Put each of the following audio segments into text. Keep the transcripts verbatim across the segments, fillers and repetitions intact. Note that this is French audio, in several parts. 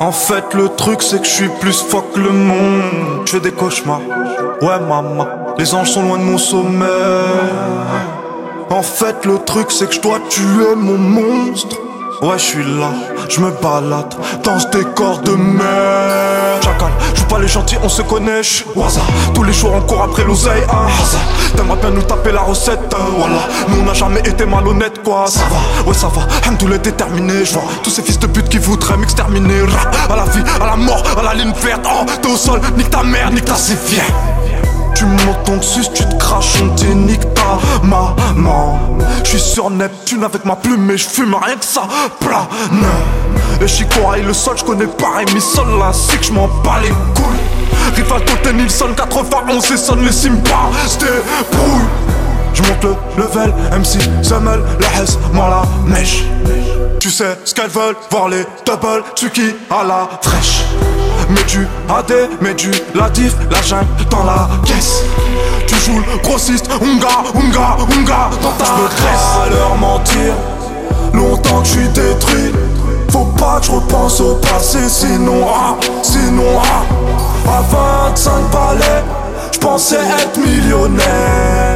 En fait le truc c'est que je suis plus fort que le monde. Je fais des cauchemars, ouais maman. Les anges sont loin de mon sommeil. En fait le truc c'est que je dois tuer mon monstre. Ouais je suis là, je me balade dans ce décor de merde. Chacal, joue pas les gentils, on se connaît, j'suis Waza. Tous les jours on court après l'oseille, ah ça. T'aimerais bien nous taper la recette, euh, voilà. Nous on n'a jamais été malhonnêtes quoi, ça va, ouais ça va. Hamdoul est déterminé, j'vois tous ces fils de pute qui voudraient m'exterminer. À la vie, à la mort, à la ligne verte, oh t'es au sol, nique ta mère, nique ta viens. Tu montes ton sus, tu te craches, on dit nique ta maman. J'suis sur Neptune avec ma plume et j'fume rien que ça plane. Et Chico aille le sol, j'connais pas Rémi Sol, ainsi que j'm'en bats les couilles. Rival Toté Nilsson quatre-vingt-onze et sonne les Simba, j'débrouille. J'monte le level, M C, Zemel, la Hesse, moi la mèche. Tu sais ce qu'elles veulent, voir les double, Tsuki à la fraîche. Mets du A D, mets du la diff, la jungle dans la caisse. Tu joues le grossiste, Unga, Unga, Unga dans ta caisse. J'peux pas leur mentir, longtemps que j'suis détruit. Faut pas que j'repense au passé, sinon ah, sinon ah. À vingt-cinq balais, j'pensais être millionnaire.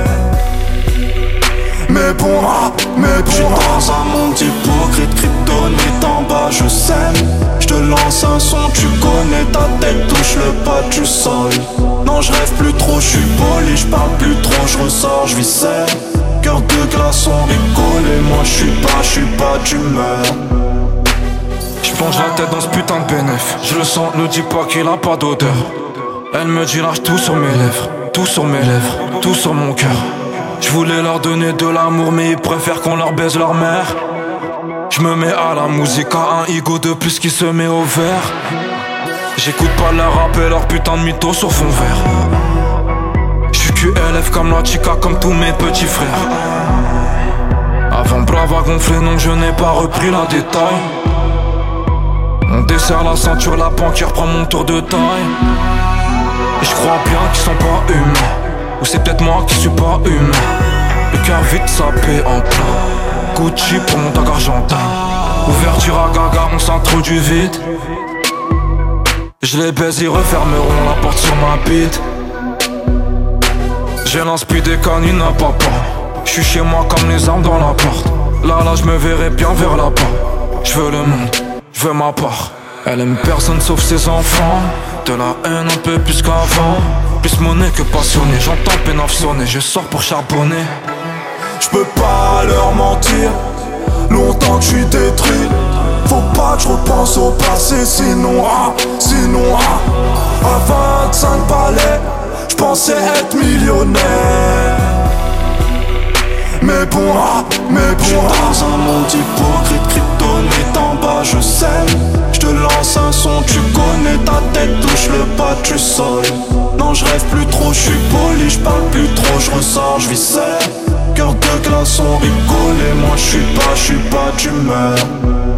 Mais bon, ah, mais bon, j'suis dans un monde hypocrite, kryptonite en bas, je sème. J'te lance un son, tu connais ta tête, touche le pas du sol. Non, j'rêve plus trop, j'suis poli, j'parle plus trop, j'ressors, j'vis seul. Cœur de glaçon, rigolé, moi j'suis pas, j'suis pas d'humeur. J'plonge la tête dans ce putain de bénéf. Je le sens, ne dis pas qu'il a pas d'odeur. Elle me dit lâche tout sur mes lèvres, tout sur mes lèvres, tout sur mon cœur. Je voulais leur donner de l'amour mais ils préfèrent qu'on leur baise leur mère. Je me mets à la musique, à un ego de plus qui se met au vert. J'écoute pas leur rap et leur putain de mytho sur fond vert. J'suis Q L F comme la chica, comme tous mes petits frères. Avant brave à gonfler, non je n'ai pas repris la détail. On desserre la ceinture, la banquière prend mon tour de taille. Et je crois bien qu'ils sont pas humains. Ou c'est peut-être moi qui suis pas humain. Le cœur vite sapé en plein. Gucci pour mon tag argentin. Ouverture à gaga, on s'introduit vite. Je les baise, ils refermeront la porte sur ma bite. J'ai l'inspi des canines à papa. J'suis chez moi comme les armes dans la porte. Là là j'me verrai bien vers la part. J'veux le monde, j'veux ma part. Elle aime personne sauf ses enfants. De la haine un peu plus qu'avant. Plus monnaie que passionné, j'entends pénaf sonner. Je sors pour charbonner. J'peux pas leur mentir, longtemps que j'suis détruit. Faut pas que j'repense au passé, sinon ah, sinon ah. À vingt-cinq balais, j'pensais être millionnaire. Mais bon ah, mais bon j'suis dans un monde hypocrite, kryptonite en bas, je sème. J'te lance un son, tu connais ta tête, touche le pas du sol. Non j'rêve plus trop, j'suis poli, j'parle plus trop, j'ressors, j'vis seul. Cœur de glaçon, rigolé, moi j'suis pas, j'suis pas d'humeur.